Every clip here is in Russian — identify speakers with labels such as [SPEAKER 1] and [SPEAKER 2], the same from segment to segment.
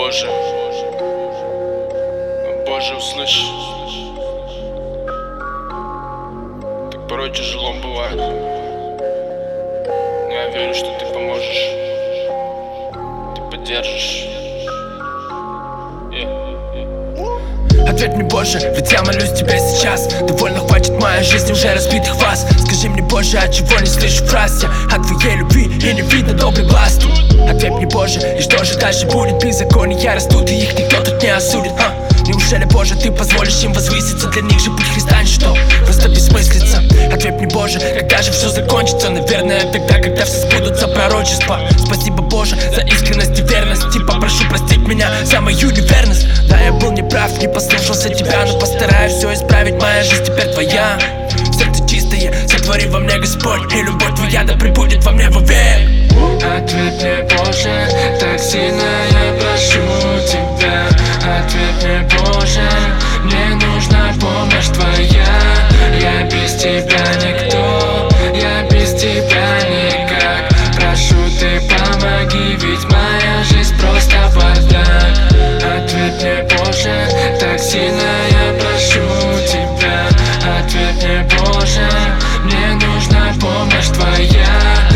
[SPEAKER 1] Боже, Боже, услышь. Так порой тяжело бывает, но я верю, что ты поможешь, ты поддержишь.
[SPEAKER 2] Ответь мне, Боже, ведь я молюсь тебе сейчас. Довольно хватит моей жизни уже разбитых вас. Скажи мне, Боже, от чего не слышу фраз я от твоей любви и не видно добрый глаз тут. Ответь мне, Боже, и что же дальше будет? Беззакония растут, и их никто тут не осудит. Неужели, Боже, ты позволишь им возвыситься? Для них же путь Христа ничто, просто бессмыслица. Ответь мне, Боже, когда же все закончится? Наверное, тогда, когда все сбудутся пророчества. Спасибо, Боже, за искренность и верность. И попрошу простить меня за мою неверность. Да, я был неправ, не послушался тебя, но постараюсь все исправить, моя жизнь теперь твоя. Сердце чистое, сотвори во мне, Господь, и любовь твоя да пребудет во мне вовек.
[SPEAKER 3] Ответь мне, Боже, так сильно я прошу тебя. Ответь мне, Боже, мне нужна помощь твоя. Я без тебя никто, я без тебя никак. Прошу, ты помоги, ведь моя жизнь просто бардак. Ответь мне, Боже, так сильно я прошу тебя. Ответь мне, Боже, мне нужна помощь твоя.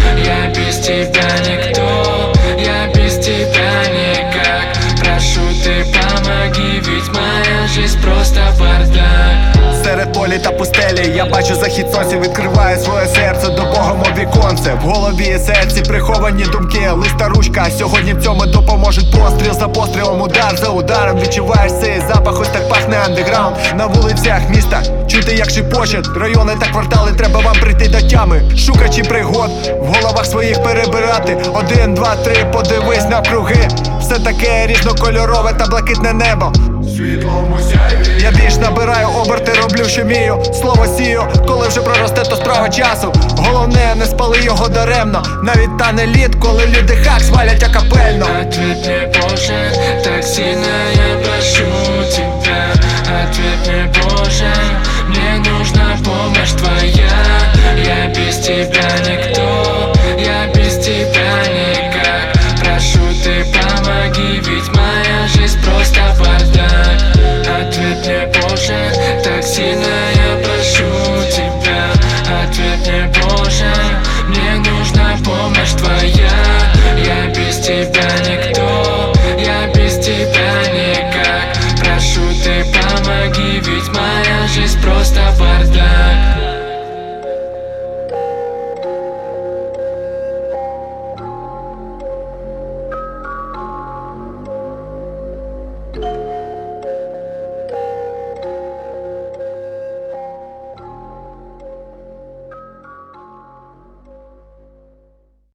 [SPEAKER 3] Я без тебя никто, я без тебя никак. Прошу, ты помоги, ведь моя жизнь просто бардак.
[SPEAKER 4] Серед полі та пустелі я бачу захід сонця, відкриваю своє серце до Бога, мов віконце. В голові і серці приховані думки, листа ручка, сьогодні в цьому допоможуть постріл за пострілом, удар за ударом. Відчуваєш цей запах, ось так пахне андеграунд. На вулицях міста чути, як шипочет райони та квартали, треба вам прийти до тями. Шукачі пригод, в головах своїх перебирати. 1, 2, 3, подивись навкруги. Все таке різнокольорове та блакитне небо.
[SPEAKER 5] Світлому сяйві
[SPEAKER 4] Я більш набираю оберти, роблю, що вмію. Слово сію, коли вже проросте, то справа часу. Головне, не спали його даремно. Навіть тане лід, коли люди хак свалять акапельно.
[SPEAKER 3] Ответь мне, Боже, так сильно я прошу тебя. Ответь мне, Боже, мне нужна помощь твоя. Я без тебя никто, я без тебя никак. Прошу, ты помоги, ведь моя жизнь просто бардак. Ответь мне, Боже, так сильно я прошу тебя. Ответь мне, Боже, мне нужна помощь твоя. Я без тебя никто, я без тебя никак. Прошу, ты помоги, ведь моя жизнь просто бардак.